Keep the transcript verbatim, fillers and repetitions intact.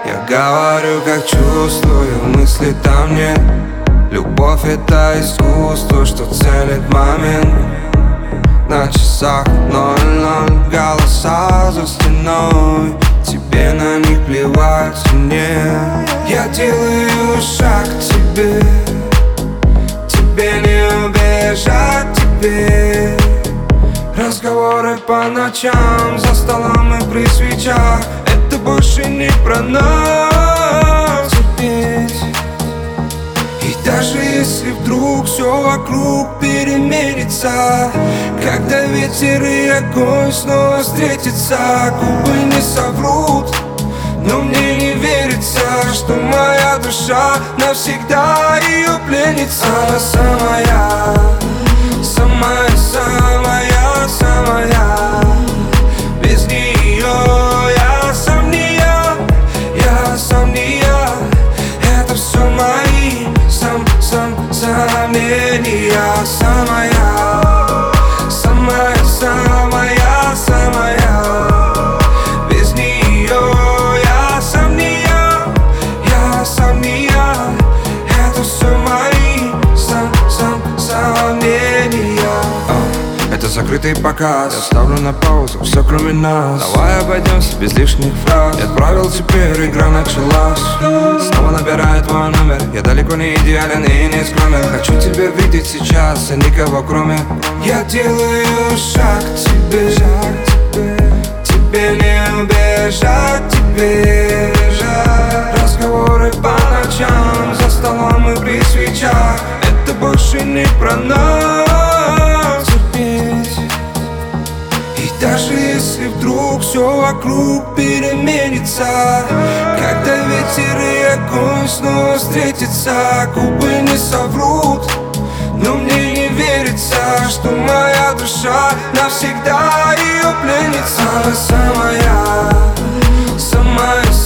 Я говорю, как чувствую, мысли там нет. Любовь — это искусство, что ценит момент. На часах ноль-ноль, голоса за стеной. Тебе на них плевать, мне. Я делаю шаг к тебе, тебе не убежать теперь. Разговоры по ночам, за столом и при свечах. Это больше не про нас терпеть. И даже если вдруг все вокруг переменится, когда ветер и огонь снова встретятся, губы не соврут, но мне не верится, что моя душа навсегда ее пленница. Она самая, самая, самая, самая. Без нее я сам не я, я сам не я. Это все мои сам, сам, сомнения. Самая, самая, самая, самая. Без нее я сам не я, я сам не я. Это все мои сам, сам, сомнения. Это закрытый показ, я ставлю на паузу все кроме нас. Давай обойдемся без лишних фраз. Я отправил, теперь игра началась. Снова набирает твой номер. Я далеко не идеален и не скромен. Хочу тебя видеть сейчас, а никого кроме. Я делаю шаг к тебе, тебе не убежать теперь. Разговоры по ночам, за столом и при свечах. Это больше не про нас терпеть. И даже если вдруг все вокруг переменится, когда ветер и огонь снова встретятся, губы не соврут, но мне не верится, что моя душа навсегда ее пленница. Она самая, самая,